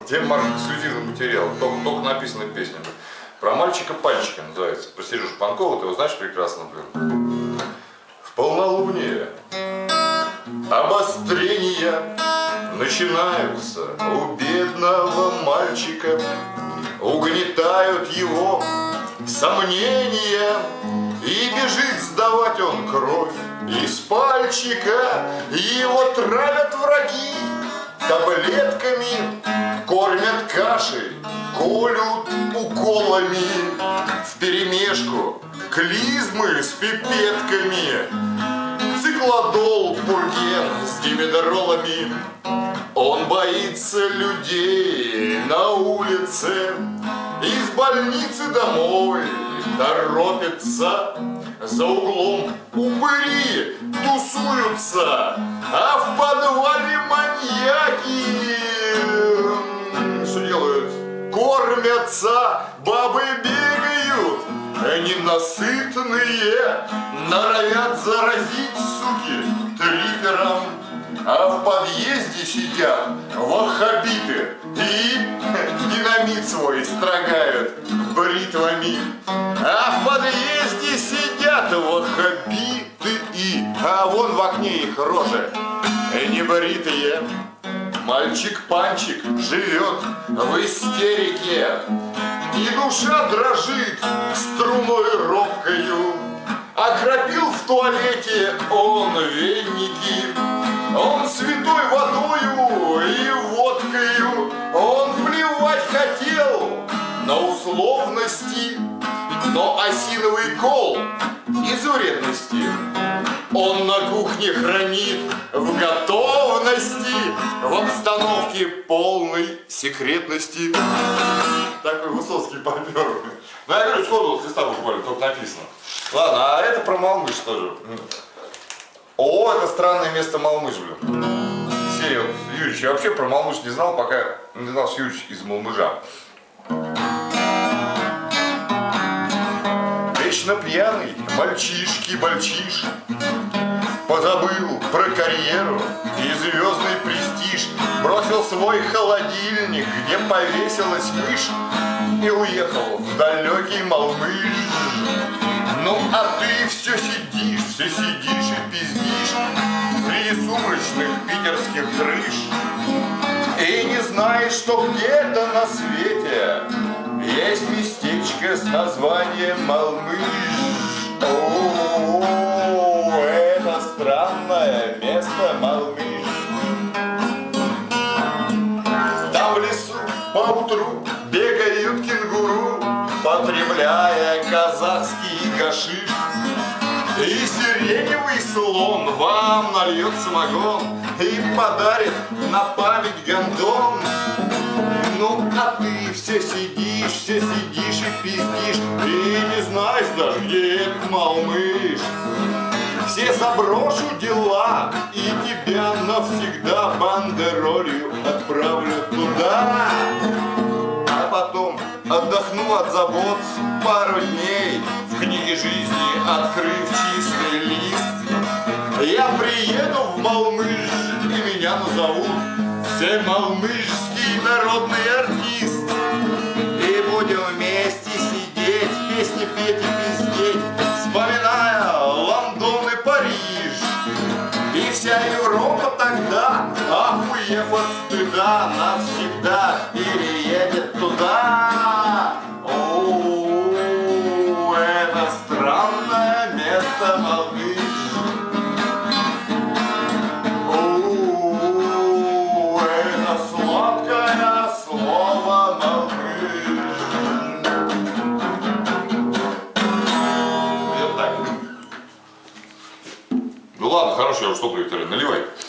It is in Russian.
Тема эксклюзивный материал, только написано песнями. Про мальчика-пальчика называется. Про Сережу Панкова, ты его знаешь прекрасно, блин. В полнолуние обострения начинаются у бедного мальчика. Угнетают его сомнения, и бежит сдавать он кровь из пальчика. Его травят враги таблетками, кормят кашей, колют уколами, вперемешку клизмы с пипетками, циклодол, пурген с димедролами. Он боится людей на улице, из больницы домой торопится. За углом упыри тусуются, а в подвале маньяки что делают? Кормятся, бабы бегают, ненасытные норовят заразить, суки, трипером. А в подъезде сидят ваххабиты и динамит свой строгают бритвами. А в подъезде сидят ваххабиты а вон в окне их рожи небритые. Мальчик-панчик живет в истерике, и душа дрожит струной робкою. Окропил в туалете он веники, он святой водою и водкою. Он плевать хотел на условности, но осиновый кол из вредности он на кухне хранит в готовности, в обстановке полной секретности. Такой Высоцкий попер. Ну я говорю, сходу с листа буквально, только написано. Ладно, а это про Малмыж тоже. О, это странное место Малмыж, блин. Серия вот, Юрьевич, я вообще про Малмыж не знал, пока не знал, что Юрьевич из Малмыжа. Вечно пьяный мальчишки-бальчиш позабыл про карьеру и звездный престиж. Бросил свой холодильник, где повесилась мышь, и уехал в далекий Малмыж. Ну а ты все сидишь и пиздишь среди сумрачных питерских крыш и не знаешь, что где-то на свете есть местечко с названием Малмыж. О, это странное место Малмыж. Там в лесу поутру бегают кенгуру, потребляя казахский гашиш. И сиреневый слон вам нальет самогон и подарит на память гондон. Ну а ты все сидишь и пиздишь, и не знаешь даже, где этот Малмыж. Все заброшу дела и тебя навсегда бандеролью отправлю туда. А потом отдохну от забот пару дней, в книге жизни открыв чистый лист. Я приеду в Малмыж, и меня назовут всемалмыжский народный артист. И будем вместе сидеть, песни петь и пиздеть, вспоминая Лондон и Париж. И вся Европа тогда, охуев от стыда, навсегда переедет туда. О, это странное место Малмыж. О, это сладкое слово Малмыж. Вот так. Ну ладно, хорошо, я уже что, Виктория, наливай.